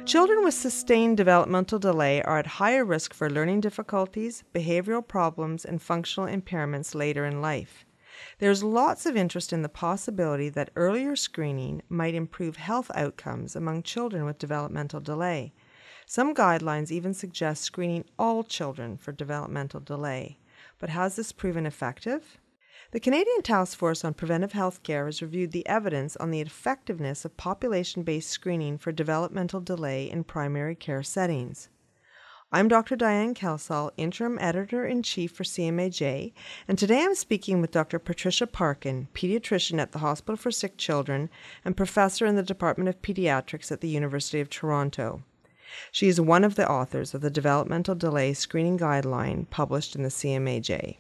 Children with sustained developmental delay are at higher risk for learning difficulties, behavioral problems, and functional impairments later in life. There's lots of interest in the possibility that earlier screening might improve health outcomes among children with developmental delay. Some guidelines even suggest screening all children for developmental delay. But has this proven effective? The Canadian Task Force on Preventive Health Care has reviewed the evidence on the effectiveness of population-based screening for developmental delay in primary care settings. I'm Dr. Diane Kelsall, Interim Editor-in-Chief for CMAJ, and today I'm speaking with Dr. Patricia Parkin, pediatrician at the Hospital for Sick Children and professor in the Department of Pediatrics at the University of Toronto. She is one of the authors of the Developmental Delay Screening Guideline published in the CMAJ.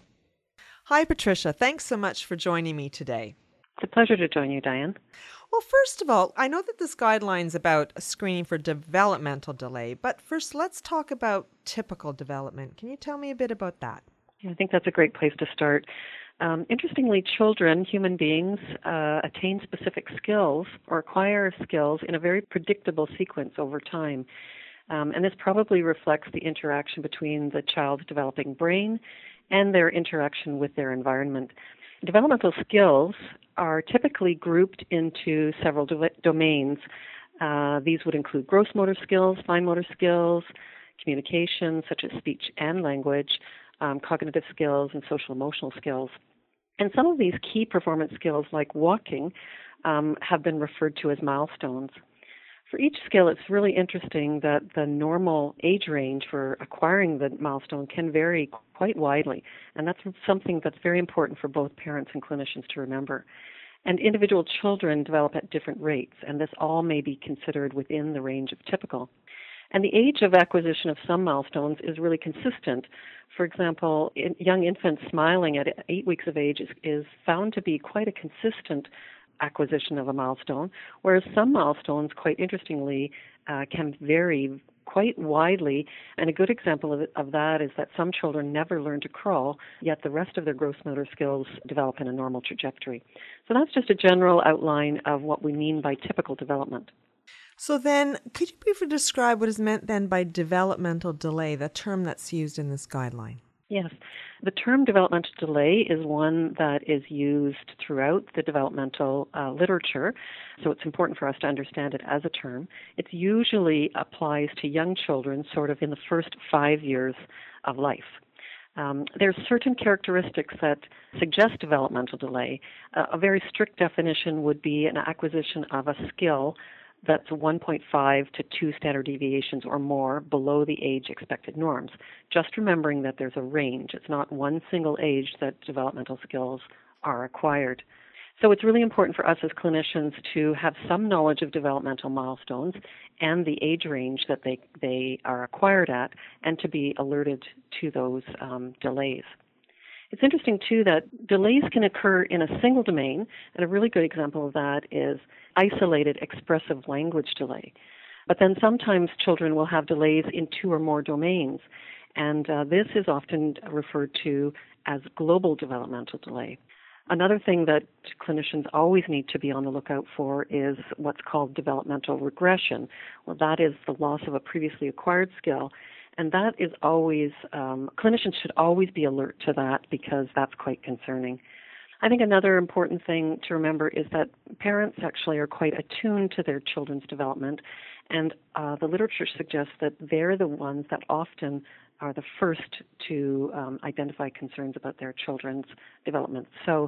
Hi, Patricia. Thanks so much for joining me today. It's a pleasure to join you, Diane. Well, first of all, I know that this guideline is about screening for developmental delay, but first let's talk about typical development. Can you tell me a bit about that? I think that's a great place to start. Interestingly, children, human beings, attain specific skills or acquire skills in a very predictable sequence over time. And this probably reflects the interaction between the child's developing brain and their interaction with their environment. Developmental skills are typically grouped into several domains. These would include gross motor skills, fine motor skills, communication, such as speech and language, cognitive skills, and social emotional skills. And some of these key performance skills, like walking, have been referred to as milestones. For each skill, it's really interesting that the normal age range for acquiring the milestone can vary quite widely, and that's something that's very important for both parents and clinicians to remember. And individual children develop at different rates, and this all may be considered within the range of typical. And the age of acquisition of some milestones is really consistent. For example, young infants smiling at 8 weeks of age is found to be quite a consistent acquisition of a milestone, whereas some milestones, quite interestingly, can vary quite widely. And a good example of that is that some children never learn to crawl, yet the rest of their gross motor skills develop in a normal trajectory. So that's just a general outline of what we mean by typical development. So then, could you briefly describe what is meant then by developmental delay, the term that's used in this guideline? Yes. The term developmental delay is one that is used throughout the developmental literature, so it's important for us to understand it as a term. It usually applies to young children sort of in the first 5 years of life. There's certain characteristics that suggest developmental delay. A very strict definition would be an acquisition of a skill that's 1.5 to 2 standard deviations or more below the age expected norms. Just remembering that there's a range. It's not one single age that developmental skills are acquired. So it's really important for us as clinicians to have some knowledge of developmental milestones and the age range that they are acquired at, and to be alerted to those delays. It's interesting, too, that delays can occur in a single domain, and a really good example of that is isolated expressive language delay. But then sometimes children will have delays in 2 or more domains, and this is often referred to as global developmental delay. Another thing that clinicians always need to be on the lookout for is what's called developmental regression. Well, that is the loss of a previously acquired skill. And that is always, clinicians should always be alert to that because that's quite concerning. I think another important thing to remember is that parents actually are quite attuned to their children's development, and the literature suggests that they're the ones that often are the first to identify concerns about their children's development. So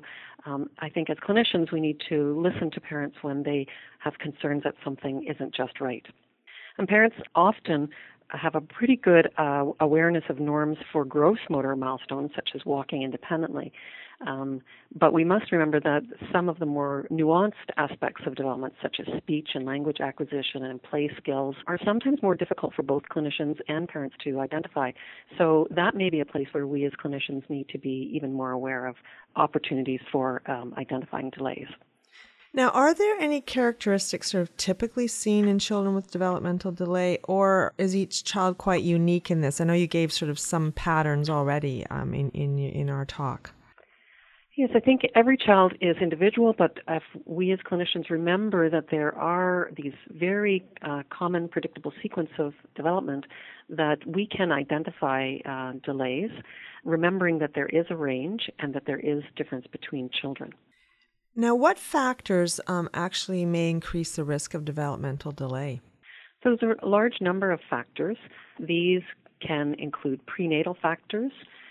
I think as clinicians we need to listen to parents when they have concerns that something isn't just right. And parents often have a pretty good awareness of norms for gross motor milestones, such as walking independently. But we must remember that some of the more nuanced aspects of development, such as speech and language acquisition and play skills, are sometimes more difficult for both clinicians and parents to identify. So that may be a place where we as clinicians need to be even more aware of opportunities for identifying delays. Now, are there any characteristics sort of typically seen in children with developmental delay, or is each child quite unique in this? I know you gave sort of some patterns already in our talk. Yes, I think every child is individual, but if we as clinicians remember that there are these very common predictable sequence of development, that we can identify delays, remembering that there is a range and that there is difference between children. Now, what factors actually may increase the risk of developmental delay? So there's a large number of factors. These can include prenatal factors,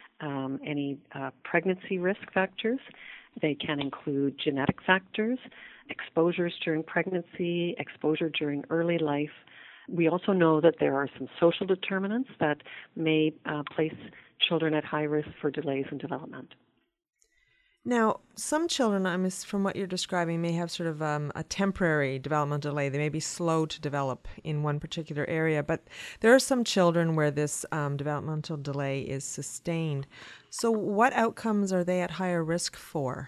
any pregnancy risk factors. They can include genetic factors, exposures during pregnancy, exposure during early life. We also know that there are some social determinants that may place children at high risk for delays in development. Now, some children, from what you're describing, may have sort of a temporary developmental delay. They may be slow to develop in one particular area, but there are some children where this developmental delay is sustained. So what outcomes are they at higher risk for?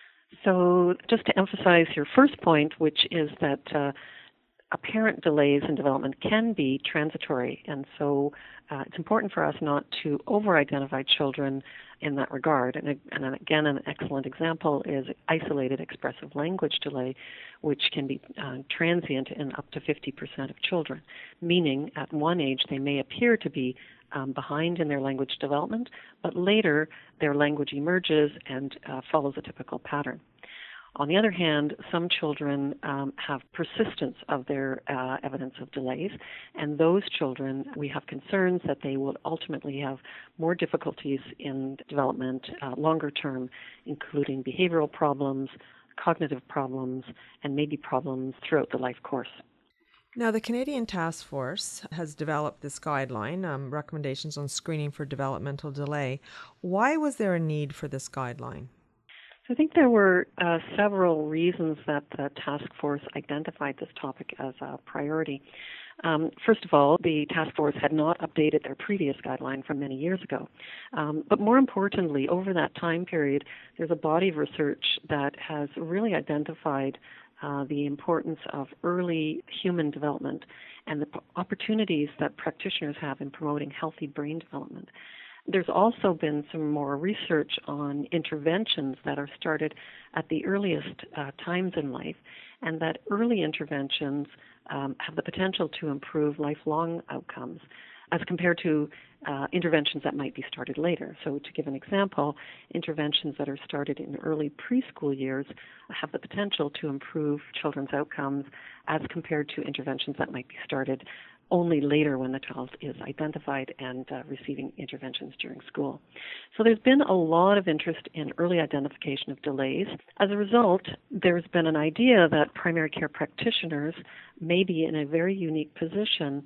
So just to emphasize your first point, which is that apparent delays in development can be transitory, and so it's important for us not to over-identify children in that regard. And again, an excellent example is isolated expressive language delay, which can be transient in up to 50% of children, meaning at one age they may appear to be behind in their language development, but later their language emerges and follows a typical pattern. On the other hand, some children have persistence of their evidence of delays, and those children, we have concerns that they will ultimately have more difficulties in development longer term, including behavioral problems, cognitive problems, and maybe problems throughout the life course. Now, the Canadian Task Force has developed this guideline, recommendations on screening for developmental delay. Why was there a need for this guideline? I think there were several reasons that the task force identified this topic as a priority. First of all, the task force had not updated their previous guideline from many years ago. But more importantly, over that time period, there's a body of research that has really identified the importance of early human development and the opportunities that practitioners have in promoting healthy brain development. There's also been some more research on interventions that are started at the earliest times in life, and that early interventions have the potential to improve lifelong outcomes as compared to interventions that might be started later. So to give an example, interventions that are started in early preschool years have the potential to improve children's outcomes as compared to interventions that might be started only later when the child is identified and receiving interventions during school. So there's been a lot of interest in early identification of delays. As a result, there's been an idea that primary care practitioners may be in a very unique position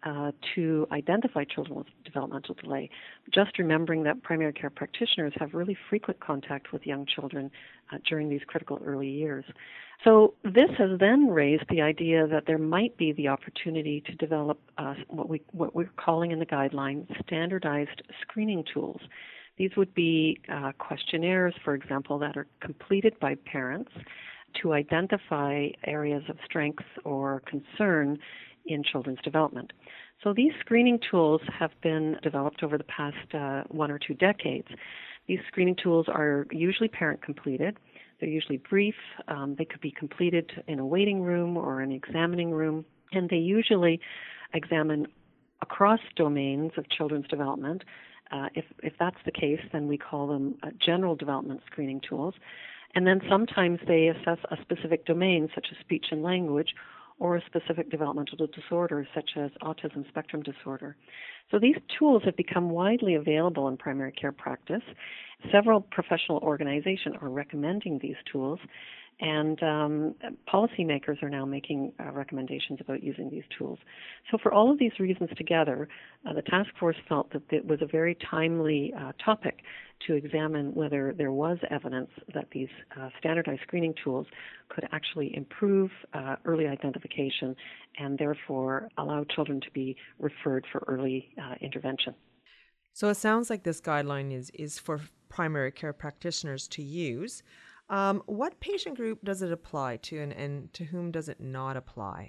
to identify children with developmental delay. Just remembering that primary care practitioners have really frequent contact with young children during these critical early years. So this has then raised the idea that there might be the opportunity to develop what we're calling in the guideline standardized screening tools. These would be questionnaires, for example, that are completed by parents to identify areas of strength or concern in children's development. So these screening tools have been developed over the past 1 or 2 decades. These screening tools are usually parent-completed. They're usually brief. They could be completed in a waiting room or an examining room, and they usually examine across domains of children's development. If that's the case, then we call them general development screening tools. And then sometimes they assess a specific domain, such as speech and language, or a specific developmental disorder, such as autism spectrum disorder. So these tools have become widely available in primary care practice. Several professional organizations are recommending these tools, and policymakers are now making recommendations about using these tools. So for all of these reasons together, the task force felt that it was a very timely topic to examine whether there was evidence that these standardized screening tools could actually improve early identification and therefore allow children to be referred for early intervention. So it sounds like this guideline is for primary care practitioners to use. What patient group does it apply to, and to whom does it not apply?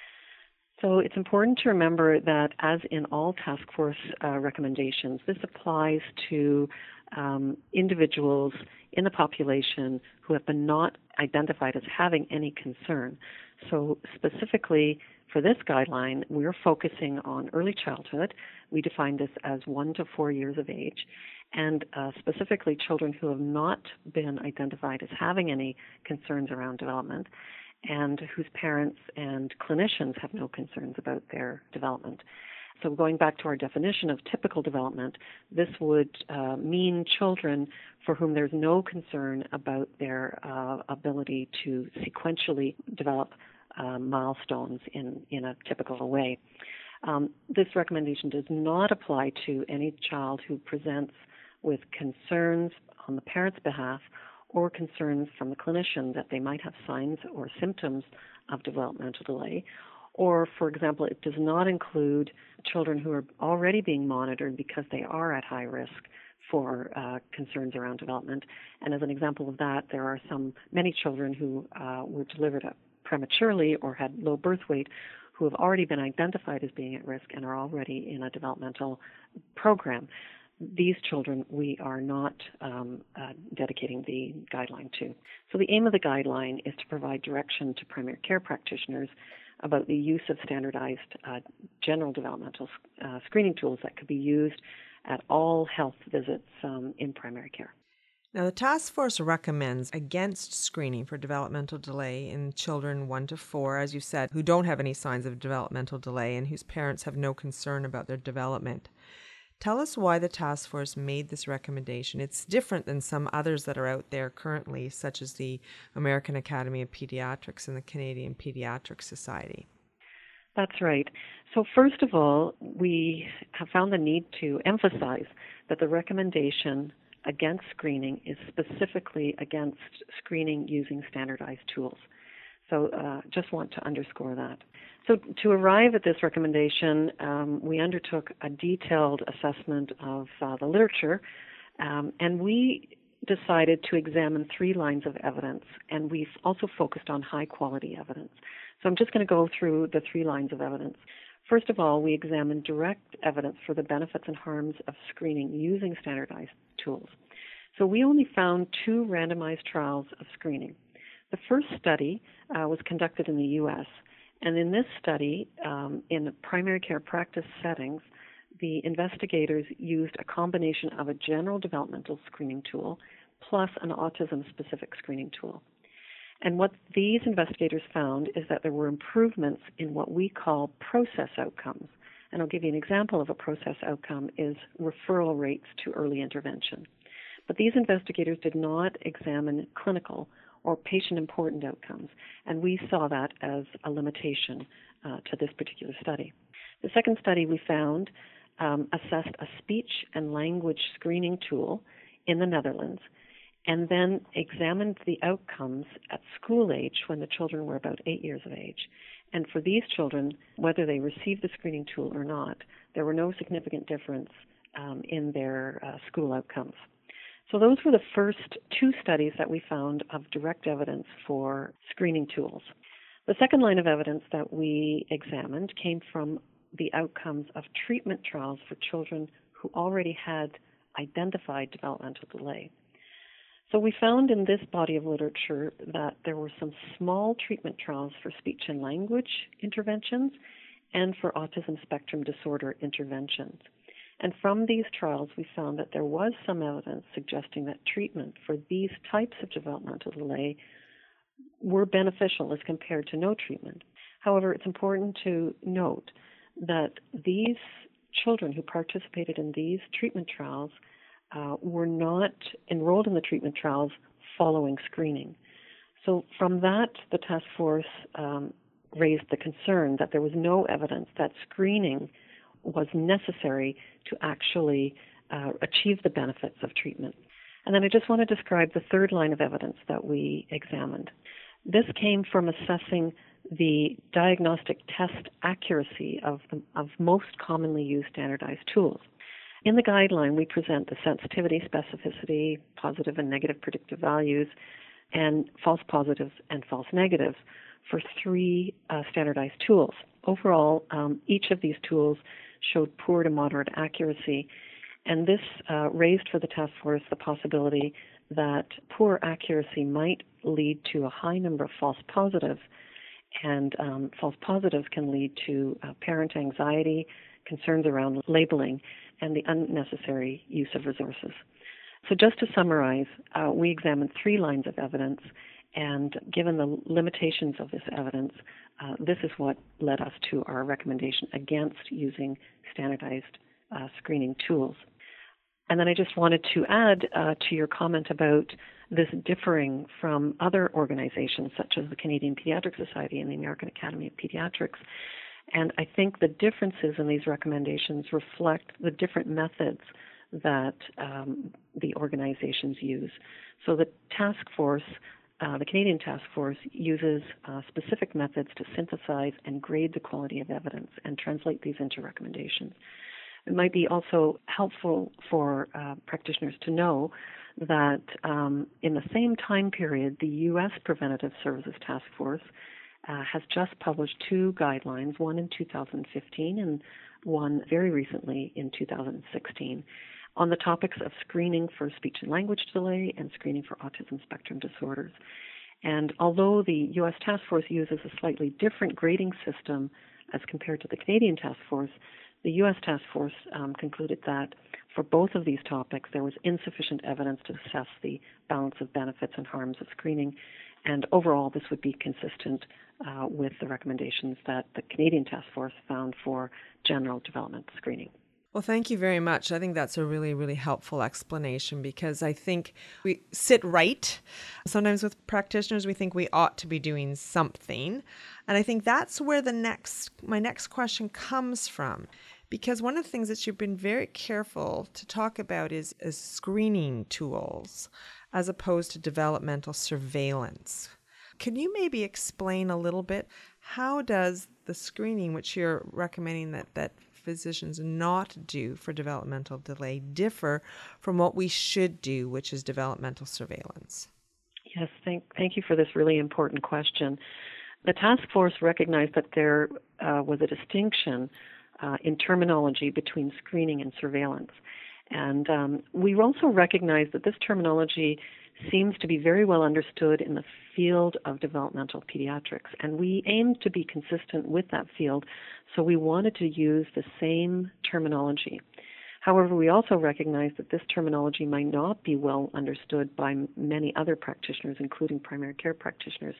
So it's important to remember that, as in all task force recommendations, this applies to individuals in the population who have been not identified as having any concern. So specifically for this guideline, we're focusing on early childhood. We define this as 1 to 4 years of age, and specifically children who have not been identified as having any concerns around development and whose parents and clinicians have no concerns about their development. So going back to our definition of typical development, this would mean children for whom there's no concern about their ability to sequentially develop milestones in a typical way. This recommendation does not apply to any child who presents with concerns on the parent's behalf or concerns from the clinician that they might have signs or symptoms of developmental delay. Or, for example, it does not include children who are already being monitored because they are at high risk for concerns around development. And as an example of that, there are many children who were delivered prematurely or had low birth weight who have already been identified as being at risk and are already in a developmental program. These children we are not dedicating the guideline to. So the aim of the guideline is to provide direction to primary care practitioners about the use of standardized general developmental screening tools that could be used at all health visits in primary care. Now, the task force recommends against screening for developmental delay in children 1 to 4, as you said, who don't have any signs of developmental delay and whose parents have no concern about their development. Tell us why the task force made this recommendation. It's different than some others that are out there currently, such as the American Academy of Pediatrics and the Canadian Pediatric Society. That's right. So first of all, we have found the need to emphasize that the recommendation against screening is specifically against screening using standardized tools. So just want to underscore that. So to arrive at this recommendation, we undertook a detailed assessment of the literature, and we decided to examine 3 lines of evidence, and we've also focused on high-quality evidence. So I'm just going to go through the 3 lines of evidence. First of all, we examined direct evidence for the benefits and harms of screening using standardized tools. So we only found 2 randomized trials of screening. The first study was conducted in the U.S., and in this study, in primary care practice settings, the investigators used a combination of a general developmental screening tool plus an autism-specific screening tool. And what these investigators found is that there were improvements in what we call process outcomes. And I'll give you an example of a process outcome is referral rates to early intervention. But these investigators did not examine clinical or patient-important outcomes, and we saw that as a limitation to this particular study. The second study we found assessed a speech and language screening tool in the Netherlands, and then examined the outcomes at school age when the children were about 8 years of age. And for these children, whether they received the screening tool or not, there were no significant difference in their school outcomes. So those were the first 2 studies that we found of direct evidence for screening tools. The second line of evidence that we examined came from the outcomes of treatment trials for children who already had identified developmental delay. So we found in this body of literature that there were some small treatment trials for speech and language interventions and for autism spectrum disorder interventions. And from these trials, we found that there was some evidence suggesting that treatment for these types of developmental delay were beneficial as compared to no treatment. However, it's important to note that these children who participated in these treatment trials were not enrolled in the treatment trials following screening. So from that, the task force raised the concern that there was no evidence that screening was necessary to actually achieve the benefits of treatment. And then I just want to describe the third line of evidence that we examined. This came from assessing the diagnostic test accuracy of most commonly used standardized tools. In the guideline, we present the sensitivity, specificity, positive and negative predictive values, and false positives and false negatives for 3 standardized tools. Overall, each of these tools showed poor to moderate accuracy, and this raised for the task force the possibility that poor accuracy might lead to a high number of false positives, and false positives can lead to parent anxiety, concerns around labeling, and the unnecessary use of resources. So just to summarize, we examined 3 lines of evidence, and given the limitations of this evidence, this is what led us to our recommendation against using standardized screening tools. And then I just wanted to add to your comment about this differing from other organizations such as the Canadian Pediatric Society and the American Academy of Pediatrics. And I think the differences in these recommendations reflect the different methods that the organizations use. So the task force, the Canadian Task Force, uses specific methods to synthesize and grade the quality of evidence and translate these into recommendations. It might be also helpful for practitioners to know that in the same time period, the U.S. Preventative Services Task Force has just published 2 guidelines, one in 2015 and one very recently in 2016, on the topics of screening for speech and language delay and screening for autism spectrum disorders. And although the U.S. Task Force uses a slightly different grading system as compared to the Canadian Task Force, the U.S. Task Force concluded that for both of these topics, there was insufficient evidence to assess the balance of benefits and harms of screening, and overall this would be consistent with the recommendations that the Canadian Task Force found for general development screening. Well, thank you very much. I think that's a really, really helpful explanation, because I think we sit right. Sometimes with practitioners, we think we ought to be doing something. And I think that's where my next question comes from, because one of the things that you've been very careful to talk about is screening tools as opposed to developmental surveillance. Can you maybe explain a little bit, how does the screening, which you're recommending that physicians not do for developmental delay, differ from what we should do, which is developmental surveillance? Yes, thank you for this really important question. The task force recognized that there was a distinction in terminology between screening and surveillance. And we also recognize that this terminology seems to be very well understood in the field of developmental pediatrics, and we aim to be consistent with that field, so we wanted to use the same terminology. However, we also recognize that this terminology might not be well understood by many other practitioners, including primary care practitioners.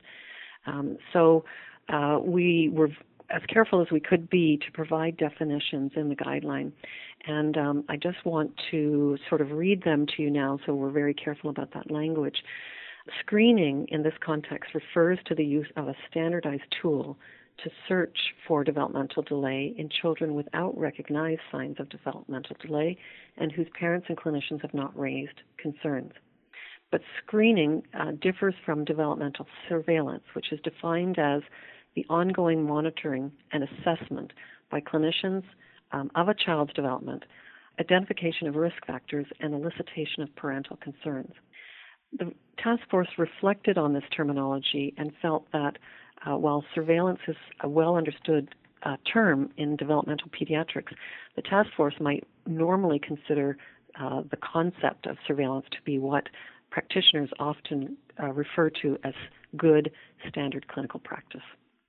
So we were as careful as we could be to provide definitions in the guideline. And I just want to sort of read them to you now, so we're very careful about that language. Screening in this context refers to the use of a standardized tool to search for developmental delay in children without recognized signs of developmental delay and whose parents and clinicians have not raised concerns. But screening differs from developmental surveillance, which is defined as the ongoing monitoring and assessment by clinicians of a child's development, identification of risk factors, and elicitation of parental concerns. The task force reflected on this terminology and felt that while surveillance is a well understood term in developmental pediatrics, the task force might normally consider the concept of surveillance to be what practitioners often refer to as good standard clinical practice.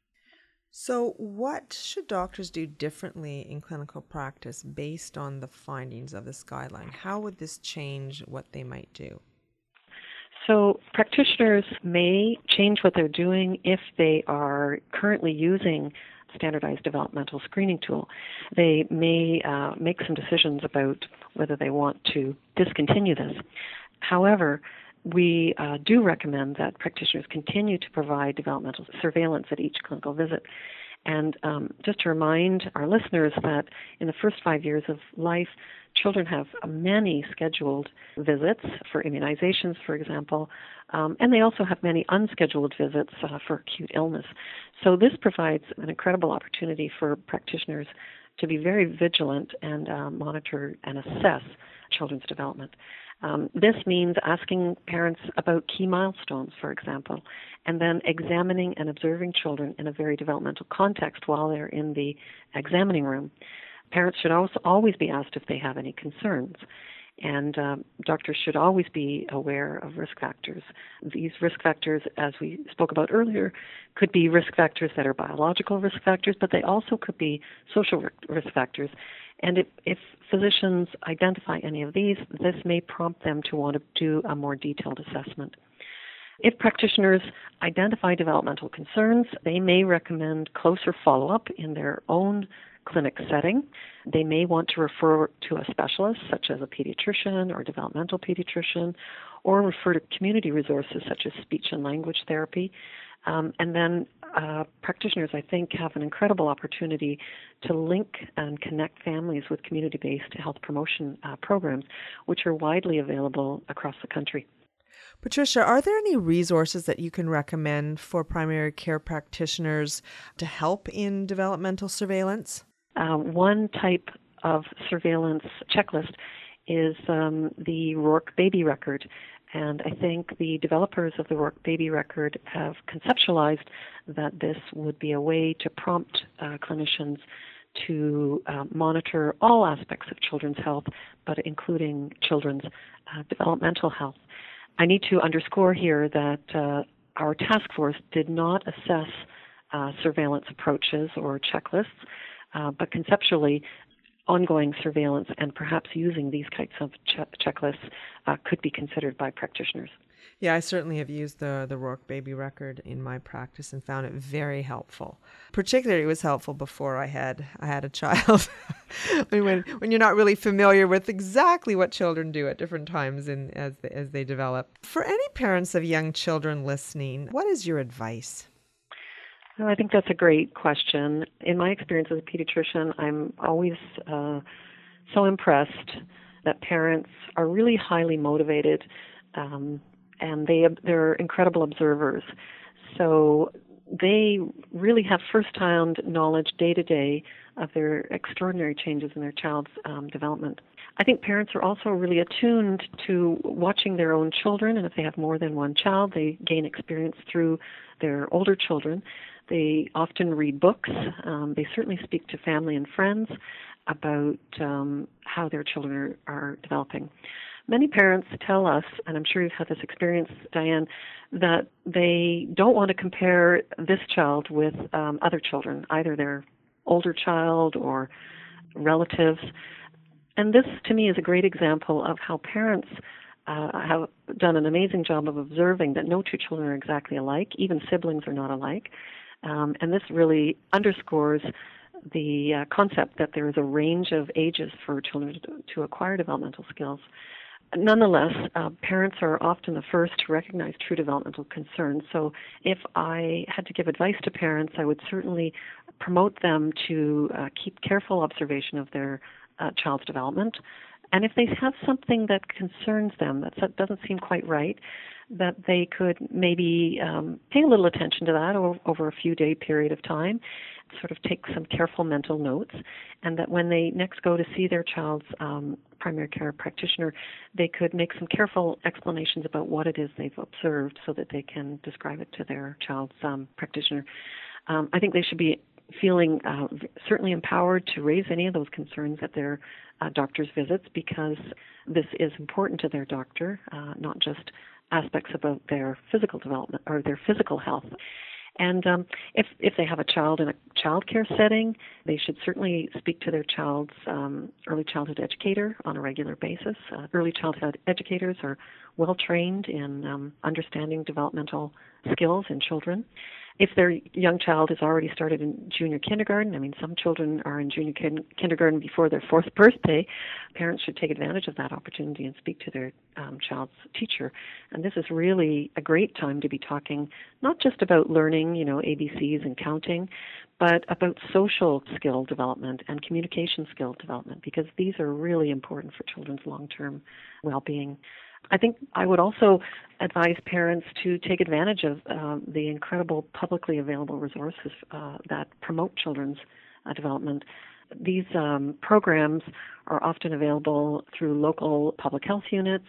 So what should doctors do differently in clinical practice based on the findings of this guideline? How would this change what they might do? So practitioners may change what they're doing if they are currently using standardized developmental screening tool. They may make some decisions about whether they want to discontinue this. However, we do recommend that practitioners continue to provide developmental surveillance at each clinical visit. And just to remind our listeners that in the first 5 years of life, children have many scheduled visits for immunizations, for example, and they also have many unscheduled visits for acute illness. So this provides an incredible opportunity for practitioners to be very vigilant and monitor and assess children's development. This means asking parents about key milestones, for example, and then examining and observing children in a very developmental context while they're in the examining room. Parents should also always be asked if they have any concerns. And doctors should always be aware of risk factors. These risk factors, as we spoke about earlier, could be risk factors that are biological risk factors, but they also could be social risk factors. And if physicians identify any of these, this may prompt them to want to do a more detailed assessment. If practitioners identify developmental concerns, they may recommend closer follow-up in their own clinic setting. They may want to refer to a specialist, such as a pediatrician or developmental pediatrician, or refer to community resources such as speech and language therapy. And then practitioners, I think, have an incredible opportunity to link and connect families with community-based health promotion programs, which are widely available across the country. Patricia, are there any resources that you can recommend for primary care practitioners to help in developmental surveillance? One type of surveillance checklist is the Rourke Baby Record. And I think the developers of the Rourke Baby Record have conceptualized that this would be a way to prompt clinicians to monitor all aspects of children's health, but including children's developmental health. I need to underscore here that our task force did not assess surveillance approaches or checklists, but conceptually, ongoing surveillance and perhaps using these types of checklists could be considered by practitioners. Yeah, I certainly have used the Rourke Baby Record in my practice and found it very helpful. Particularly, it was helpful before I had a child. I mean, when you're not really familiar with exactly what children do at different times as they develop. For any parents of young children listening, what is your advice? Well, I think that's a great question. In my experience as a pediatrician, I'm always so impressed that parents are really highly motivated, and they're incredible observers. So they really have first-hand knowledge day to day of their extraordinary changes in their child's development. I think parents are also really attuned to watching their own children, and if they have more than one child, they gain experience through their older children. They often read books. They certainly speak to family and friends about how their children are developing. Many parents tell us, and I'm sure you've had this experience, Diane, that they don't want to compare this child with other children, either their older child or relatives. And this, to me, is a great example of how parents have done an amazing job of observing that no two children are exactly alike. Even siblings are not alike. And this really underscores the concept that there is a range of ages for children to acquire developmental skills. Nonetheless, parents are often the first to recognize true developmental concerns. So if I had to give advice to parents, I would certainly promote them to keep careful observation of their child's development. And if they have something that concerns them, that doesn't seem quite right, that they could maybe pay a little attention to that over a few-day period of time, sort of take some careful mental notes, and that when they next go to see their child's primary care practitioner, they could make some careful explanations about what it is they've observed so that they can describe it to their child's practitioner. I think they should be feeling certainly empowered to raise any of those concerns at their doctor's visits, because this is important to their doctor, not just aspects about their physical development or their physical health. And if they have a child in a child care setting, they should certainly speak to their child's early childhood educator on a regular basis. Early childhood educators are well trained in understanding developmental skills in children. If their young child has already started in junior kindergarten, I mean, some children are in junior kindergarten before their 4th birthday, parents should take advantage of that opportunity and speak to their child's teacher. And this is really a great time to be talking not just about learning, ABCs and counting, but about social skill development and communication skill development, because these are really important for children's long-term well-being. I think I would also advise parents to take advantage of the incredible publicly available resources that promote children's development. These programs are often available through local public health units,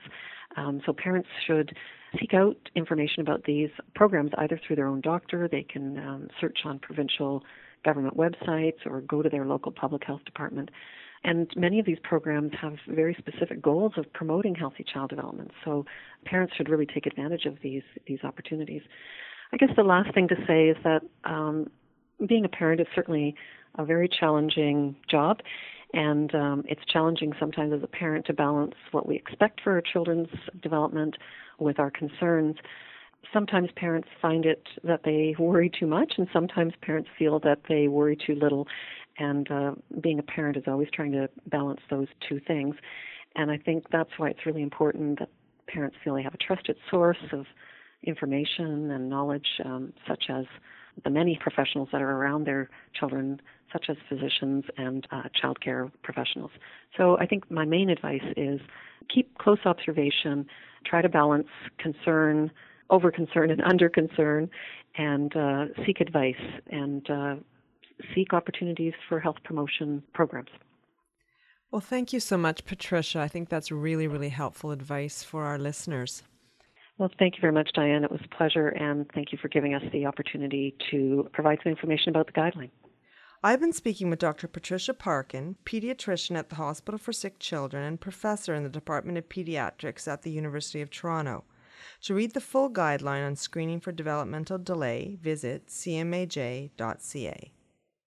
so parents should seek out information about these programs either through their own doctor. They can search on provincial government websites or go to their local public health department. And many of these programs have very specific goals of promoting healthy child development. So parents should really take advantage of these opportunities. I guess the last thing to say is that being a parent is certainly a very challenging job, and it's challenging sometimes as a parent to balance what we expect for our children's development with our concerns. Sometimes parents find it that they worry too much, and sometimes parents feel that they worry too little. And being a parent is always trying to balance those two things. And I think that's why it's really important that parents feel they have a trusted source of information and knowledge, such as the many professionals that are around their children, such as physicians and child care professionals. So I think my main advice is keep close observation, try to balance concern, over-concern and under-concern, and seek advice and seek opportunities for health promotion programs. Well, thank you so much, Patricia. I think that's really, really helpful advice for our listeners. Well, thank you very much, Diane. It was a pleasure, and thank you for giving us the opportunity to provide some information about the guideline. I've been speaking with Dr. Patricia Parkin, pediatrician at the Hospital for Sick Children and professor in the Department of Pediatrics at the University of Toronto. To read the full guideline on screening for developmental delay, visit cmaj.ca.